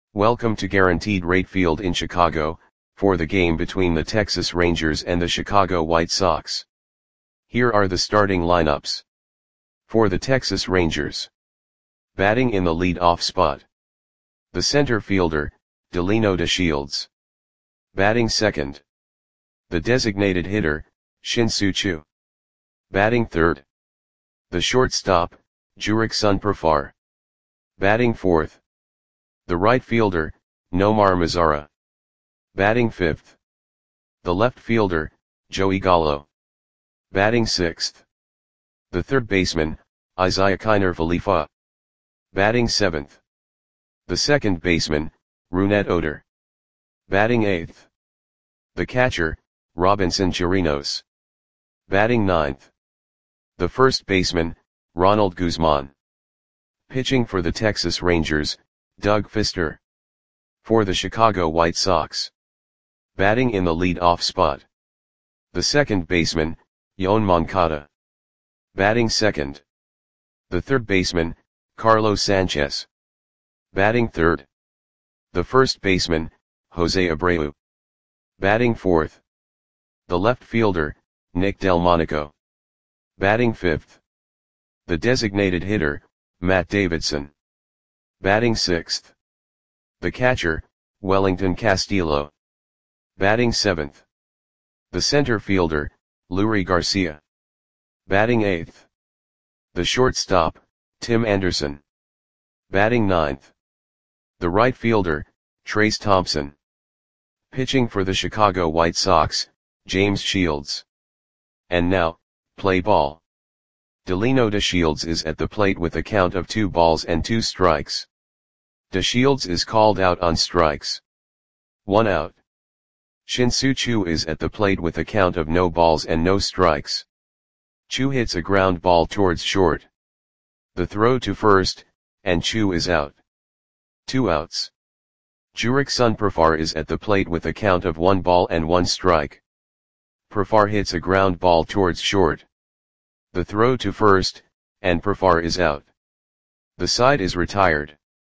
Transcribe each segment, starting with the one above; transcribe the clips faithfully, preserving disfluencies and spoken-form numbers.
Welcome to Guaranteed Rate Field in Chicago, for the game between the Texas Rangers and the Chicago White Sox. Here are the starting lineups. For the Texas Rangers. Batting in the lead-off spot. The center fielder, Delino DeShields. Batting second. The designated hitter, Shin-Soo Choo. Batting third. The shortstop, Jurickson Profar. Batting fourth. The right fielder, Nomar Mazara. Batting fifth. The left fielder, Joey Gallo. Batting sixth. The third baseman, Isiah Kiner Falefa. Batting seventh. The second baseman, Rougned Odor. Batting eighth. The catcher, Robinson Chirinos. Batting ninth. The first baseman, Ronald Guzman. Pitching for the Texas Rangers, Doug Fister. For the Chicago White Sox. Batting in the lead-off spot. The second baseman, Yoan Moncada. Batting second. The third baseman, Carlos Sanchez. Batting third. The first baseman, Jose Abreu. Batting fourth. The left fielder, Nick Delmonico. Batting fifth. The designated hitter, Matt Davidson. Batting sixth. The catcher, Wellington Castillo. Batting seventh. The center fielder, Leury Garcia. Batting eighth. The shortstop, Tim Anderson. Batting ninth. The right fielder, Trayce Thompson. Pitching for the Chicago White Sox, James Shields. And now, play ball. Delino DeShields is at the plate with a count of two balls and two strikes. DeShields is called out on strikes. One out. Shin-Soo Choo is at the plate with a count of no balls and no strikes. Choo hits a ground ball towards short. The throw to first, and Choo is out. Two outs. Jurickson Profar is at the plate with a count of one ball and one strike. Profar hits a ground ball towards short. The throw to first, and Profar is out. The side is retired.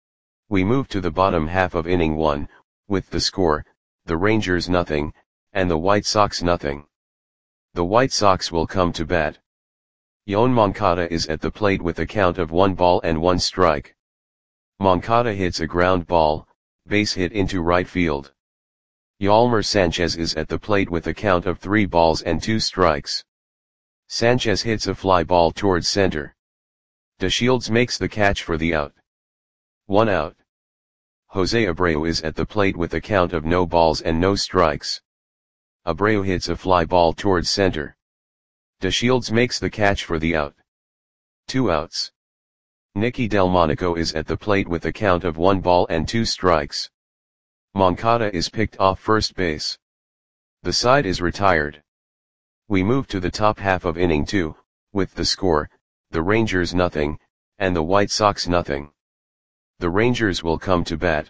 We move to the bottom half of inning one, with the score, the Rangers nothing, and the White Sox nothing. The White Sox will come to bat. Yoan Moncada is at the plate with a count of one ball and one strike. Moncada hits a ground ball, base hit into right field. Yolmer Sanchez is at the plate with a count of three balls and two strikes. Sanchez hits a fly ball towards center. DeShields makes the catch for the out. One out. Jose Abreu is at the plate with a count of no balls and no strikes. Abreu hits a fly ball towards center. DeShields makes the catch for the out. Two outs. Nicky Delmonico is at the plate with a count of one ball and two strikes. Moncada is picked off first base. The side is retired. We move to the top half of inning two, with the score, the Rangers nothing, and the White Sox nothing. The Rangers will come to bat.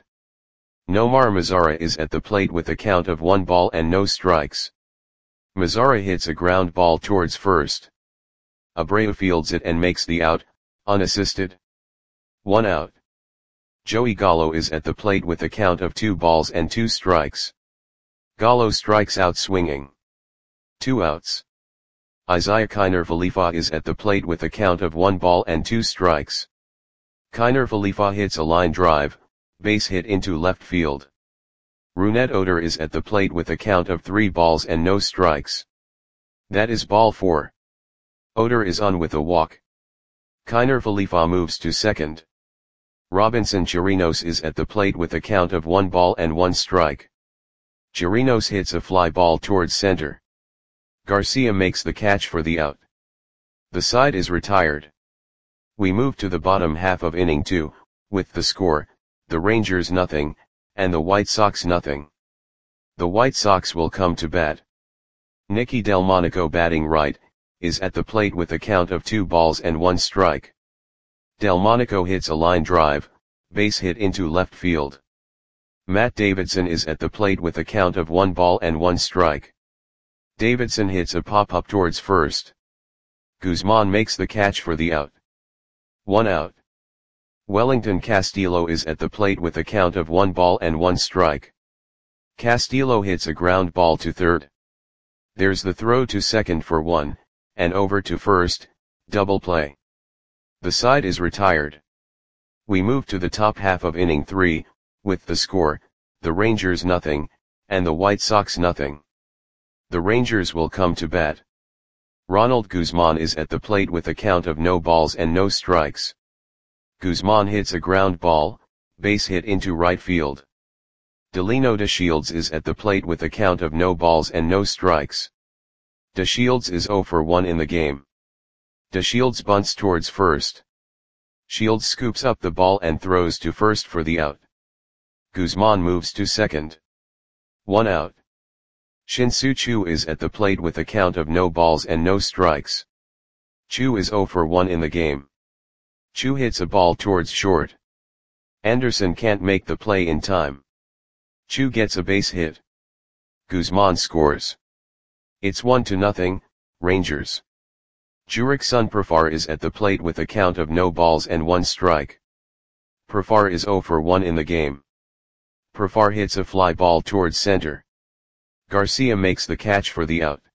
Nomar Mazara is at the plate with a count of one ball and no strikes. Mazara hits a ground ball towards first. Abreu fields it and makes the out, unassisted. One out. Joey Gallo is at the plate with a count of two balls and two strikes. Gallo strikes out swinging. Two outs. Isiah Kiner Falefa is at the plate with a count of one ball and two strikes. Kiner Falefa hits a line drive, base hit into left field. Rougned Odor is at the plate with a count of three balls and no strikes. That is ball four. Odor is on with a walk. Kiner Falefa moves to second. Robinson Chirinos is at the plate with a count of one ball and one strike. Chirinos hits a fly ball towards center. Garcia makes the catch for the out. The side is retired. We move to the bottom half of inning two, with the score, the Rangers nothing, and the White Sox nothing. The White Sox will come to bat. Nicky Delmonico batting right, is at the plate with a count of two balls and one strike. Delmonico hits a line drive, base hit into left field. Matt Davidson is at the plate with a count of one ball and one strike. Davidson hits a pop-up towards first. Guzman makes the catch for the out. One out. Wellington Castillo is at the plate with a count of one ball and one strike. Castillo hits a ground ball to third. There's the throw to second for one, and over to first, double play. The side is retired. We move to the top half of inning three, with the score, the Rangers nothing, and the White Sox nothing. The Rangers will come to bat. Ronald Guzman is at the plate with a count of no balls and no strikes. Guzman hits a ground ball, base hit into right field. Delino DeShields is at the plate with a count of no balls and no strikes. DeShields is zero for one in the game. DeShields bunts towards first. Shields scoops up the ball and throws to first for the out. Guzman moves to second. One out. Shin-Soo Choo is at the plate with a count of no balls and no strikes. Choo is zero for one in the game. Choo hits a ball towards short. Anderson can't make the play in time. Choo gets a base hit. Guzman scores. It's one to nothing, Rangers. Jurickson Profar is at the plate with a count of no balls and one strike. Profar is zero for one in the game. Profar hits a fly ball towards center. Garcia makes the catch for the out.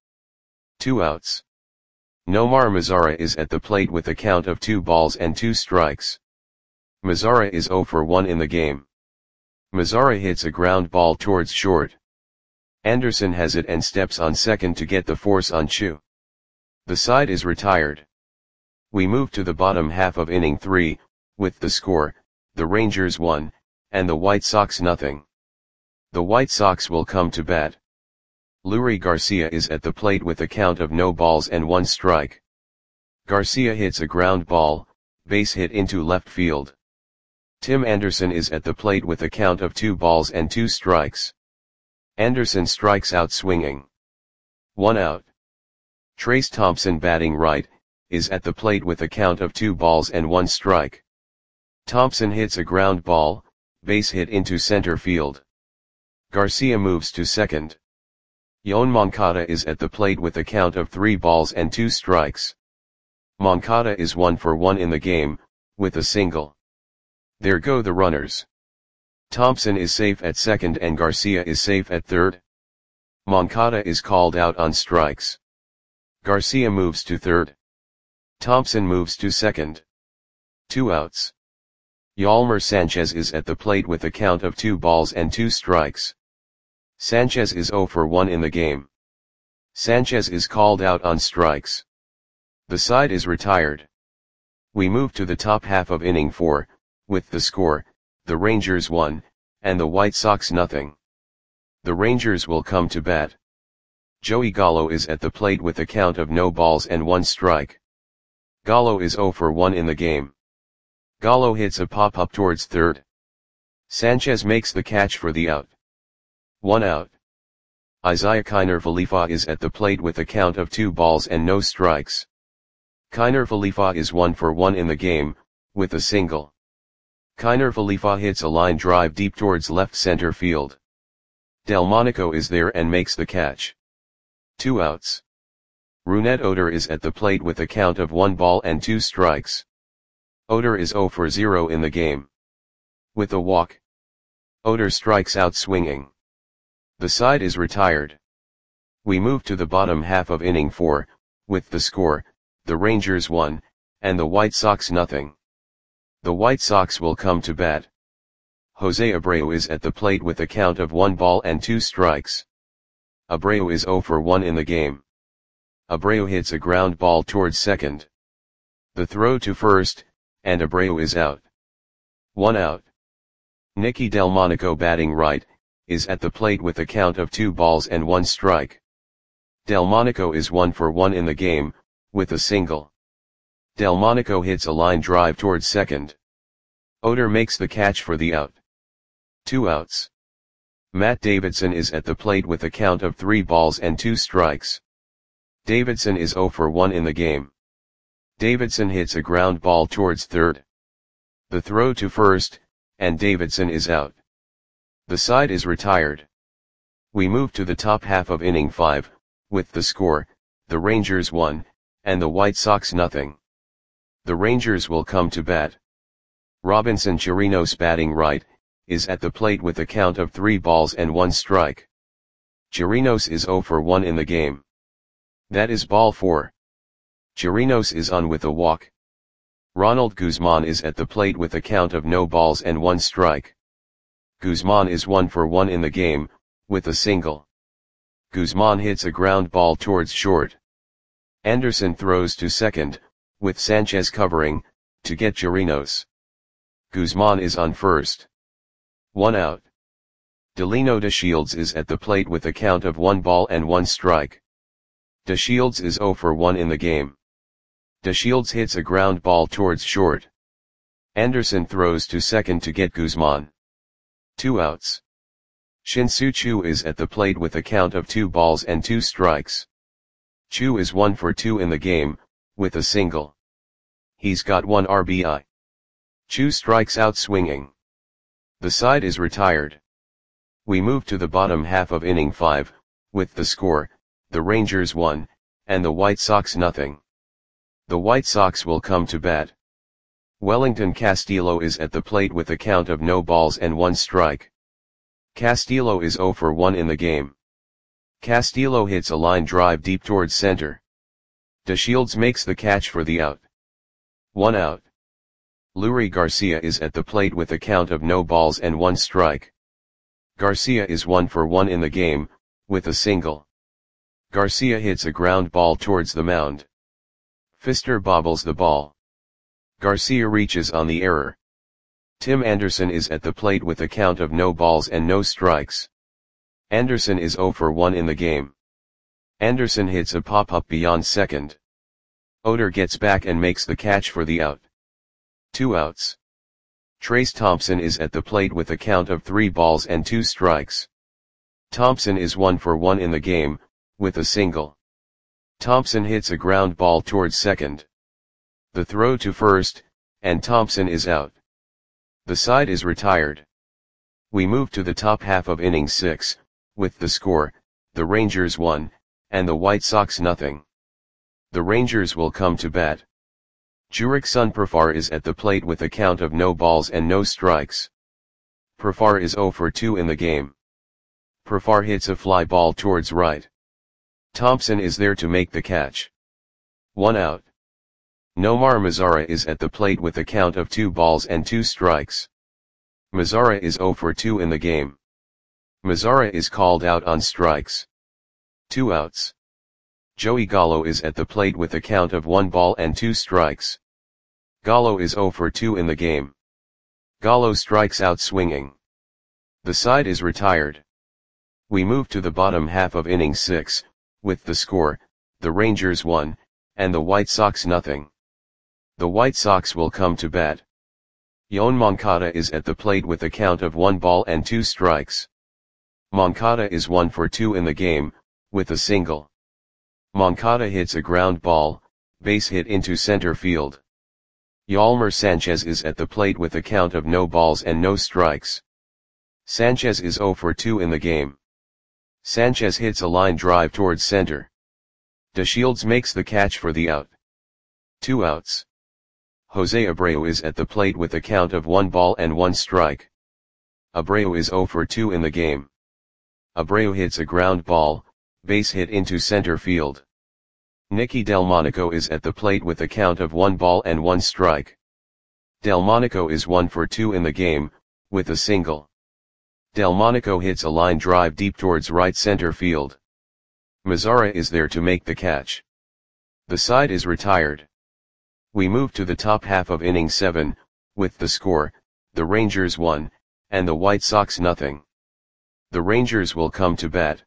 Two outs. Nomar Mazara is at the plate with a count of two balls and two strikes. Mazara is zero for one in the game. Mazara hits a ground ball towards short. Anderson has it and steps on second to get the force on Choo. The side is retired. We move to the bottom half of inning three, with the score, the Rangers one, and the White Sox nothing. The White Sox will come to bat. Leury Garcia is at the plate with a count of no balls and one strike. Garcia hits a ground ball, base hit into left field. Tim Anderson is at the plate with a count of two balls and two strikes. Anderson strikes out swinging. One out. Trace Thompson, batting right, is at the plate with a count of two balls and one strike. Thompson hits a ground ball, base hit into center field. Garcia moves to second. Yoan Moncada is at the plate with a count of three balls and two strikes. Moncada is one for one in the game, with a single. There go the runners. Thompson is safe at second and Garcia is safe at third. Moncada is called out on strikes. Garcia moves to third. Thompson moves to second. Two outs. Yolmer Sanchez is at the plate with a count of two balls and two strikes. Sanchez is zero for one in the game. Sanchez is called out on strikes. The side is retired. We move to the top half of inning four, with the score, the Rangers one, and the White Sox nothing. The Rangers will come to bat. Joey Gallo is at the plate with a count of no balls and one strike. Gallo is zero for one in the game. Gallo hits a pop-up towards third. Sanchez makes the catch for the out. One out. Isaiah Kiner Falefa is at the plate with a count of two balls and no strikes. Kiner Falefa is one for one in the game, with a single. Kiner Falefa hits a line drive deep towards left center field. Delmonico is there and makes the catch. Two outs. Rougned Odor is at the plate with a count of one ball and two strikes. Odor is zero for zero in the game. With a walk. Odor strikes out swinging. The side is retired. We move to the bottom half of inning four, with the score, the Rangers one, and the White Sox nothing. The White Sox will come to bat. Jose Abreu is at the plate with a count of one ball and two strikes. Abreu is zero for one in the game. Abreu hits a ground ball towards second. The throw to first, and Abreu is out. One out. Nicky Delmonico, batting right, is at the plate with a count of two balls and one strike. Delmonico is one for one in the game, with a single. Delmonico hits a line drive towards second. Odor makes the catch for the out. Two outs. Matt Davidson is at the plate with a count of three balls and two strikes. Davidson is zero for one in the game. Davidson hits a ground ball towards third. The throw to first, and Davidson is out. The side is retired. We move to the top half of inning five, with the score, the Rangers one, and the White Sox nothing. The Rangers will come to bat. Robinson Chirinos batting right, is at the plate with a count of three balls and one strike. Chirinos is zero for one in the game. That is ball four. Chirinos is on with a walk. Ronald Guzman is at the plate with a count of no balls and one strike. Guzman is one for one in the game, with a single. Guzman hits a ground ball towards short. Anderson throws to second, with Sanchez covering, to get Chirinos. Guzman is on first. One out. Delino DeShields is at the plate with a count of one ball and one strike. DeShields is zero for one in the game. DeShields hits a ground ball towards short. Anderson throws to second to get Guzman. Two outs. Shin-Soo Choo is at the plate with a count of two balls and two strikes. Choo is one for two in the game, with a single. He's got one R B I. Choo strikes out swinging. The side is retired. We move to the bottom half of inning five, with the score, the Rangers one, and the White Sox nothing. The White Sox will come to bat. Wellington Castillo is at the plate with a count of no balls and one strike. Castillo is zero for one in the game. Castillo hits a line drive deep towards center. DeShields makes the catch for the out. One out. Leury Garcia is at the plate with a count of no balls and one strike. Garcia is one for one in the game, with a single. Garcia hits a ground ball towards the mound. Fister bobbles the ball. Garcia reaches on the error. Tim Anderson is at the plate with a count of no balls and no strikes. Anderson is zero for one in the game. Anderson hits a pop-up beyond second. Oder gets back and makes the catch for the out. Two outs. Trace Thompson is at the plate with a count of three balls and two strikes. Thompson is one for one in the game, with a single. Thompson hits a ground ball towards second. The throw to first, and Thompson is out. The side is retired. We move to the top half of inning six, with the score, the Rangers one, and the White Sox nothing. The Rangers will come to bat. Jurickson Profar is at the plate with a count of no balls and no strikes. Profar is zero for two in the game. Profar hits a fly ball towards right. Thompson is there to make the catch. One out. Nomar Mazara is at the plate with a count of two balls and two strikes. Mazara is zero for two in the game. Mazara is called out on strikes. Two outs. Joey Gallo is at the plate with a count of one ball and two strikes. Gallo is zero for two in the game. Gallo strikes out swinging. The side is retired. We move to the bottom half of inning six, with the score, the Rangers one, and the White Sox nothing. The White Sox will come to bat. Yoan Moncada is at the plate with a count of one ball and two strikes. Moncada is one for two in the game, with a single. Moncada hits a ground ball, base hit into center field. Yolmer Sanchez is at the plate with a count of no balls and no strikes. Sanchez is zero for two in the game. Sanchez hits a line drive towards center. DeShields makes the catch for the out. Two outs. Jose Abreu is at the plate with a count of one ball and one strike. Abreu is zero for two in the game. Abreu hits a ground ball, base hit into center field. Nicky Delmonico is at the plate with a count of one ball and one strike. Delmonico is one for two in the game, with a single. Delmonico hits a line drive deep towards right center field. Mazara is there to make the catch. The side is retired. We move to the top half of inning seven, with the score, the Rangers one, and the White Sox nothing. The Rangers will come to bat.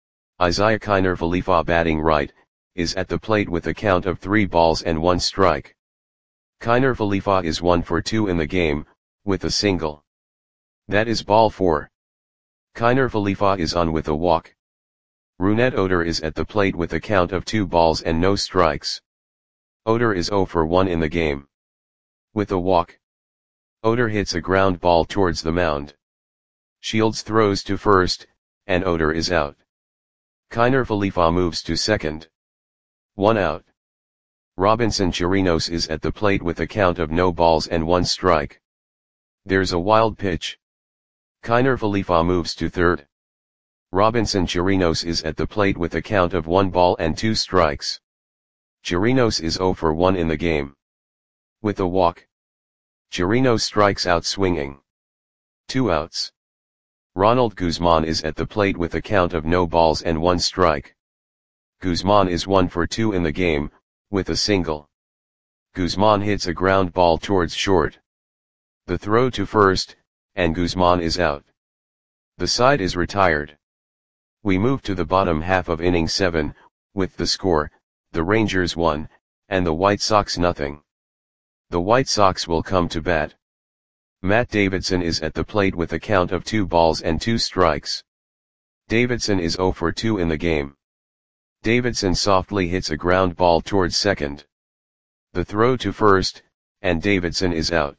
Isaiah Kiner Falefa batting right, is at the plate with a count of three balls and one strike. Kiner Falefa is one for two in the game, with a single. That is ball four. Kiner Falefa is on with a walk. Rougned Odor is at the plate with a count of two balls and no strikes. Odor is zero for one in the game. With a walk. Odor hits a ground ball towards the mound. Shields throws to first, and Odor is out. Kiner Falefa moves to second. One out. Robinson Chirinos is at the plate with a count of no balls and one strike. There's a wild pitch. Kiner Falefa moves to third. Robinson Chirinos is at the plate with a count of one ball and two strikes. Chirinos is zero for one in the game. With a walk, Chirinos strikes out swinging. Two outs. Ronald Guzman is at the plate with a count of no balls and one strike. Guzman is one for two in the game, with a single. Guzman hits a ground ball towards short. The throw to first, and Guzman is out. The side is retired. We move to the bottom half of inning seven, with the score, the Rangers one, and the White Sox nothing. The White Sox will come to bat. Matt Davidson is at the plate with a count of two balls and two strikes. Davidson is zero for two in the game. Davidson softly hits a ground ball towards second. The throw to first, and Davidson is out.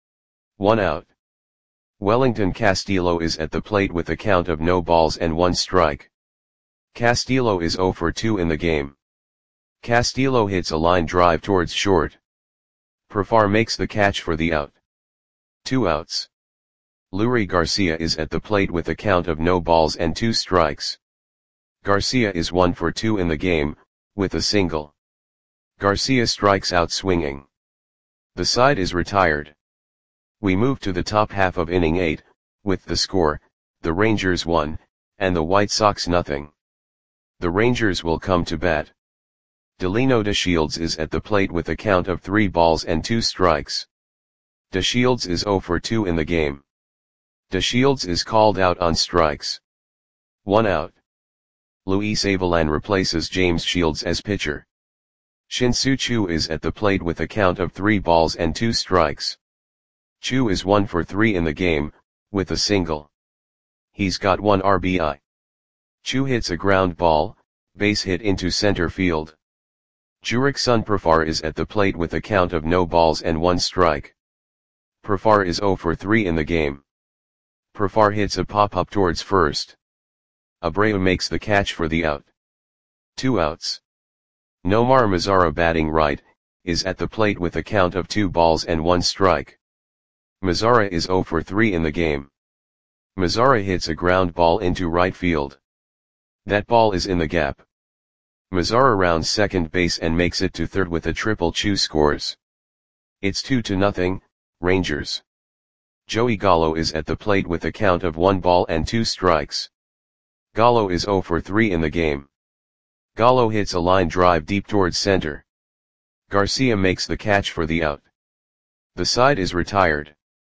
One out. Wellington Castillo is at the plate with a count of no balls and one strike. Castillo is zero for two in the game. Castillo hits a line drive towards short. Profar makes the catch for the out. Two outs. Leury Garcia is at the plate with a count of no balls and two strikes. Garcia is one for two in the game, with a single. Garcia strikes out swinging. The side is retired. We move to the top half of inning eight, with the score, the Rangers one, and the White Sox nothing. The Rangers will come to bat. Delino DeShields is at the plate with a count of three balls and two strikes. DeShields is zero for two in the game. DeShields is called out on strikes. One out. Luis Avilan replaces James Shields as pitcher. Shin-Soo Choo is at the plate with a count of three balls and two strikes. Choo is one for three in the game, with a single. He's got one R B I. Choo hits a ground ball, base hit into center field. Jurickson Profar is at the plate with a count of no balls and one strike. Profar is zero for three in the game. Profar hits a pop-up towards first. Abreu makes the catch for the out. Two outs. Nomar Mazara, batting right, is at the plate with a count of two balls and one strike. Mazara is zero for three in the game. Mazara hits a ground ball into right field. That ball is in the gap. Mazara rounds second base and makes it to third with a triple. Choo scores. It's two to nothing, Rangers. Joey Gallo is at the plate with a count of one ball and two strikes. Gallo is zero for three in the game. Gallo hits a line drive deep towards center. Garcia makes the catch for the out. The side is retired.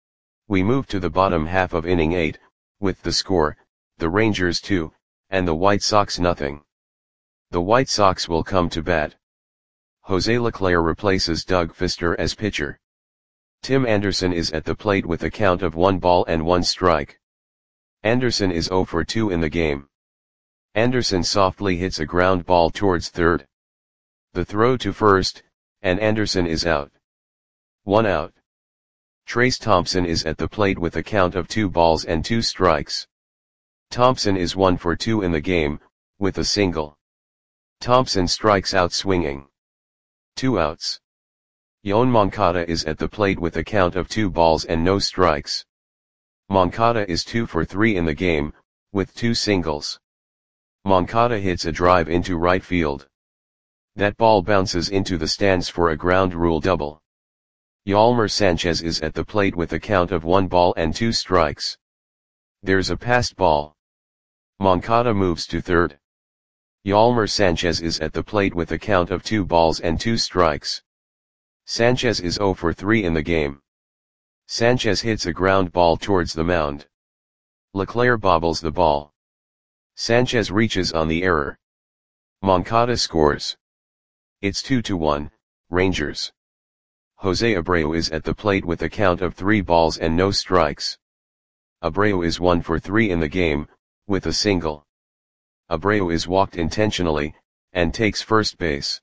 We move to the bottom half of inning eight, with the score, the Rangers two, and the White Sox nothing. The White Sox will come to bat. Jose Leclerc replaces Doug Fister as pitcher. Tim Anderson is at the plate with a count of one ball and one strike. Anderson is zero for two in the game. Anderson softly hits a ground ball towards third. The throw to first, and Anderson is out. One out. Trace Thompson is at the plate with a count of two balls and two strikes. Thompson is one for two in the game, with a single. Thompson strikes out swinging. Two outs. Yoan Moncada is at the plate with a count of two balls and no strikes. Moncada is two for three in the game, with two singles. Moncada hits a drive into right field. That ball bounces into the stands for a ground rule double. Yolmer Sanchez is at the plate with a count of one ball and two strikes. There's a passed ball. Moncada moves to third. Yolmer Sanchez is at the plate with a count of two balls and two strikes. Sanchez is zero for three in the game. Sanchez hits a ground ball towards the mound. Leclerc bobbles the ball. Sanchez reaches on the error. Moncada scores. It's two to one, Rangers. Jose Abreu is at the plate with a count of three balls and no strikes. Abreu is one for three in the game, with a single. Abreu is walked intentionally, and takes first base.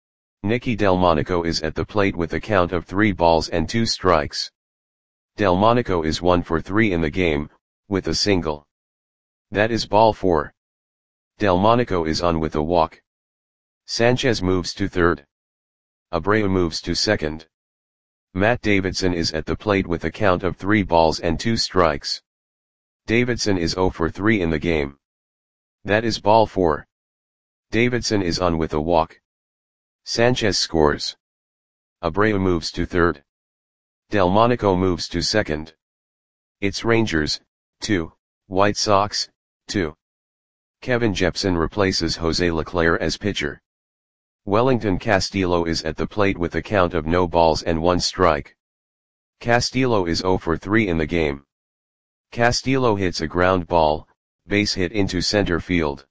Nicky Delmonico is at the plate with a count of three balls and two strikes. Delmonico is one for three in the game, with a single. That is ball four. Delmonico is on with a walk. Sanchez moves to third. Abreu moves to second. Matt Davidson is at the plate with a count of three balls and two strikes. Davidson is zero for three in the game. That is ball four. Davidson is on with a walk. Sanchez scores. Abreu moves to third. Delmonico moves to second. It's Rangers, two, White Sox, two. Kevin Jepsen replaces Jose Leclerc as pitcher. Wellington Castillo is at the plate with a count of no balls and one strike. Castillo is zero for three in the game. Castillo hits a ground ball, base hit into center field.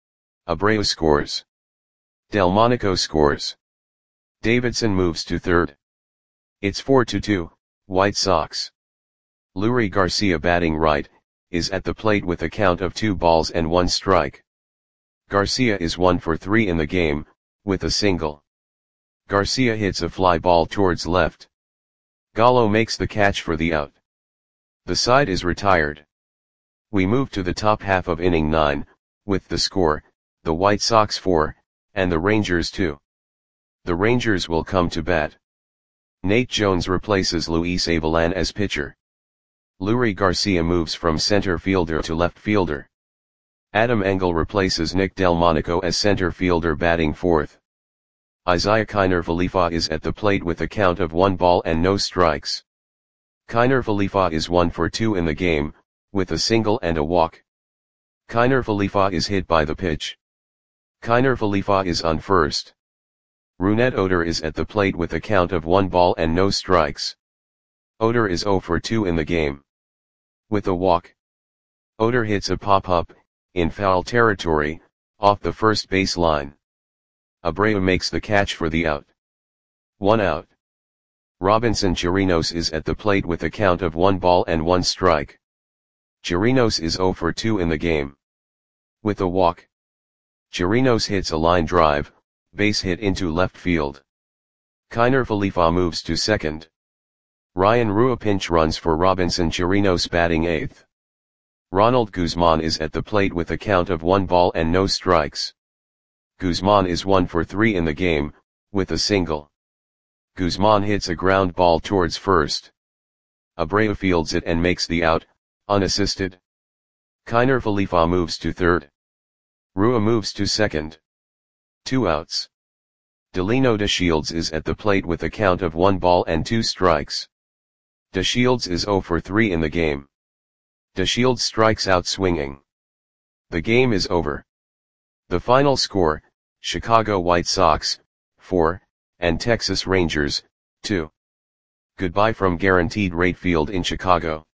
Abreu scores. Delmonico scores. Davidson moves to third. It's four to two, White Sox. Leury Garcia, batting right, is at the plate with a count of two balls and one strike. Garcia is one for three in the game, with a single. Garcia hits a fly ball towards left. Gallo makes the catch for the out. The side is retired. We move to the top half of inning nine, with the score, the White Sox four, and the Rangers two. The Rangers will come to bat. Nate Jones replaces Luis Avilan as pitcher. Leury Garcia moves from center fielder to left fielder. Adam Engel replaces Nick Delmonico as center fielder, batting fourth. Isaiah Kiner Falefa is at the plate with a count of one ball and no strikes. Kiner Falefa is one for two in the game, with a single and a walk. Kiner Falefa is hit by the pitch. Kiner Falefa is on first. Rougned Odor is at the plate with a count of one ball and no strikes. Odor is zero for two in the game. With a walk. Odor hits a pop-up, in foul territory, off the first base line. Abreu makes the catch for the out. One out. Robinson Chirinos is at the plate with a count of one ball and one strike. Chirinos is zero for two in the game. With a walk. Chirinos hits a line drive, base hit into left field. Kiner Falefa moves to second. Ryan Rua pinch runs for Robinson Chirinos, batting eighth. Ronald Guzman is at the plate with a count of one ball and no strikes. Guzman is one for three in the game, with a single. Guzman hits a ground ball towards first. Abreu fields it and makes the out, unassisted. Kiner Falefa moves to third. Rua moves to second. Two outs. Delino DeShields is at the plate with a count of one ball and two strikes. DeShields is zero for three in the game. DeShields strikes out swinging. The game is over. The final score, Chicago White Sox, four, and Texas Rangers, two. Goodbye from Guaranteed Rate Field in Chicago.